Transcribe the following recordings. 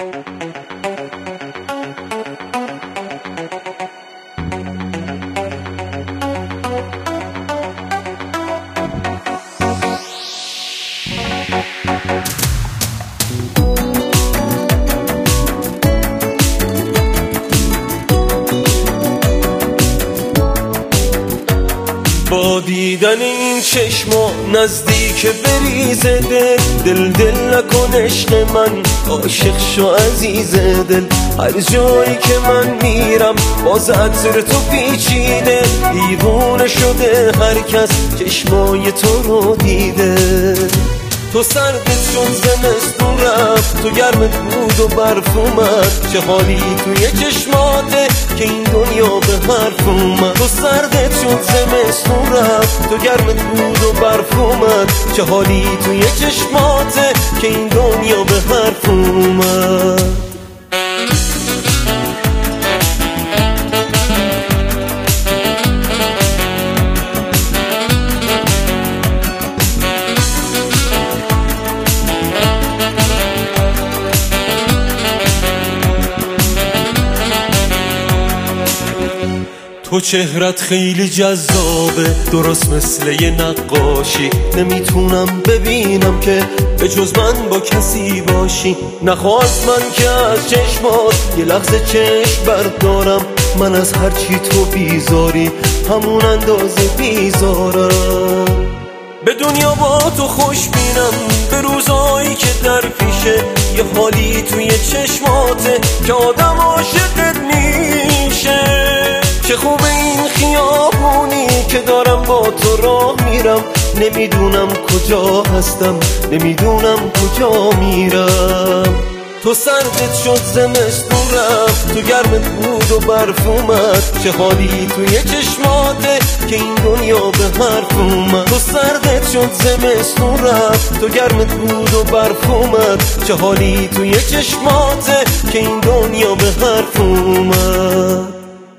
با دیدن این چشما نزدیک بریزه دل نکن عشق من، عاشق شو عزیز دل. هر جایی که من میرم باز عطر تو پیچیده، دیوونه شده هر کس چشمای تو رو دیده. تو سردت شد زمستون رفت، تو گرمت بود و برف اومد، چه حالی توی چشماته که این دنیا به حرف اومد. تو سردت شد زمستون رفت، تو گرمت بود و برف اومد، چه حالی توی چشماته که این دنیا به حرف اومد. تو چهرت خیلی جذابه، درست مثل یه نقاشی. نمیتونم ببینم که به جز من با کسی باشی. نخواست من که از چشمات یه لحظه چشم بردارم، من از هرچی تو بیزاری همون اندازه بیزارم. به دنیا با تو خوش بینم، به روزایی که در پیشه، یه حالی توی چشماته که آدم عاشقت میشه. چه خوبه این خیابونی که دارم با تو راه میرم، نمیدونم کجا هستم، نمیدونم کجا میرم. تو سردت شد زمستون رفت، تو گرمت بود و برف اومد، چه حالی توی چشماته که این دنیا به حرف اومد. تو سردت شد زمستون رفت، تو گرمت بود و برف اومد، چه حالی توی چشماته که این دنیا به حرف اومد.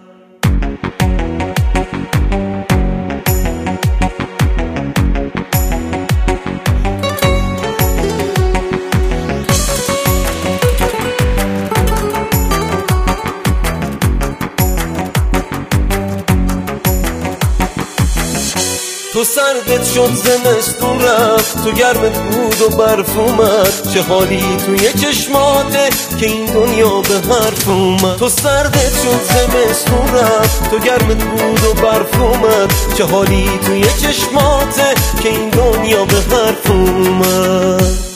تو سردت شد زمستون رفت، تو گرمت بود و برف اومد، چه حالی توی چشماته که این دنیا به حرف اومد. تو سردت شد زمستون رفت، تو گرمت بود و برف اومد، چه حالی توی چشماته که این دنیا به حرف اومد.